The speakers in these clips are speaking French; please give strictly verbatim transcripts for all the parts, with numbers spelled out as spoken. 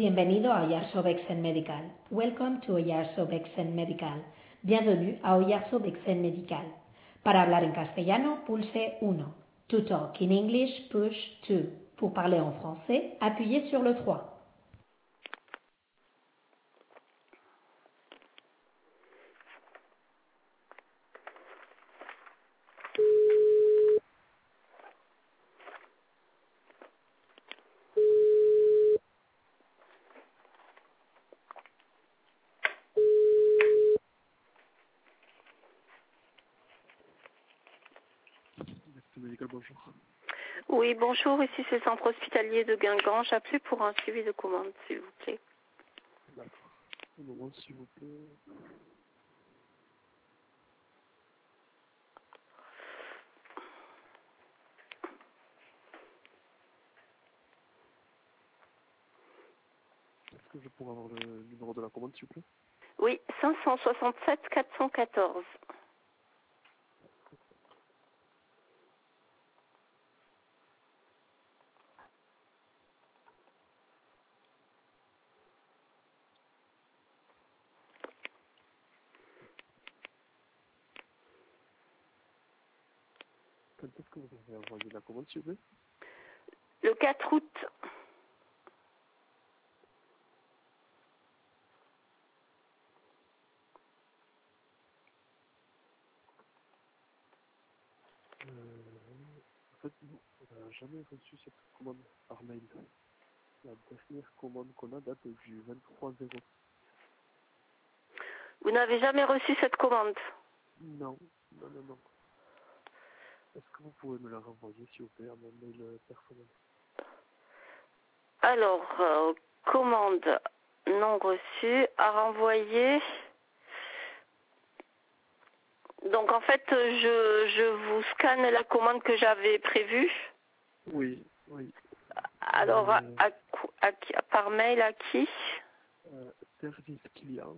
Bienvenido a Oyarzo Vexen Medical. Welcome to Oyarzo Vexen Medical. Bienvenue à Oyarzo Vexen Medical. Para hablar en castellano, pulse uno. To talk in English, push two. Pour parler en français, appuyez sur le trois. Médical, bonjour. Oui, bonjour, ici c'est le centre hospitalier de Guingamp. J'appelais pour un suivi de commande, s'il vous plaît. D'accord. Un moment, s'il vous plaît. Est-ce que je pourrais avoir le numéro de la commande, s'il vous plaît? Oui, cinq cent soixante-sept quatre cent quatorze. Quand est-ce que vous avez envoyé la commande, s'il vous plaît? Le quatre août. Euh, en fait, nous, on n'a jamais reçu cette commande par mail. La dernière commande qu'on a date du vingt-trois zéro. Vous n'avez jamais reçu cette commande? Non, non, non, non. Est-ce que vous pouvez me la renvoyer, s'il vous plaît, à mon mail euh, personnel? Alors, euh, commande non reçue à renvoyer. Donc en fait, je, je vous scanne la commande que j'avais prévue. Oui, oui. Alors, à, Euh, à, à qui- par mail à qui? euh, service client.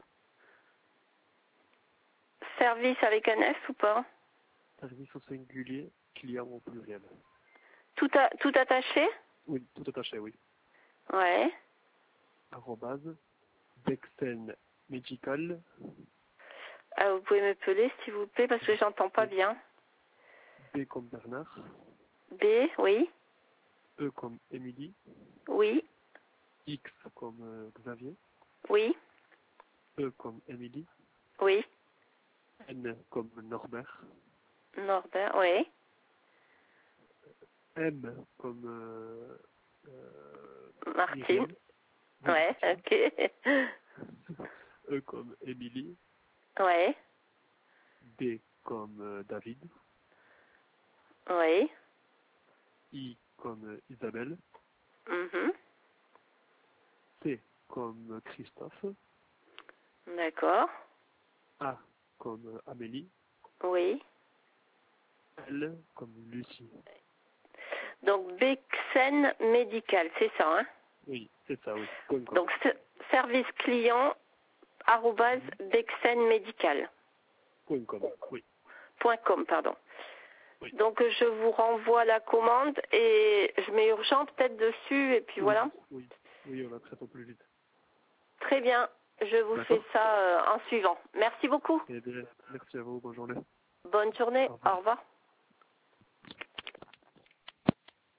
Service avec un S ou pas? Service au singulier, client au pluriel. Tout, a, tout attaché? Oui, tout attaché, oui. Ouais. Arrobase, Vexen Medical, Ah, vous pouvez m'appeler s'il vous plaît parce que j'entends pas bien. B comme Bernard, B, oui, E comme Émilie, oui, X comme euh, Xavier, oui, E comme Émilie, oui. N comme Norbert, Norbert, oui. M comme euh, euh, Martine, Myriam, oui, ouais, Martine, ok. E comme Émilie, Ouais, D comme euh, David, oui. I comme euh, Isabelle, Mhm. C comme Christophe, D'accord, A comme euh, Amélie, oui. L comme Lucie. Donc, Bexen Médical, c'est ça, hein? Oui, c'est ça, oui. Point com. Donc, ce- service client, arrobase, Bexen Médical. Point com, oui. Point com, pardon. Oui. Donc, je vous renvoie la commande et je mets urgent peut-être dessus et puis Oui, voilà. oui, oui, on la traite au plus vite. Très bien, je vous fais D'accord. ça euh, en suivant. Merci beaucoup. Eh bien, merci à vous, bonne journée. Bonne journée, Au revoir. au revoir.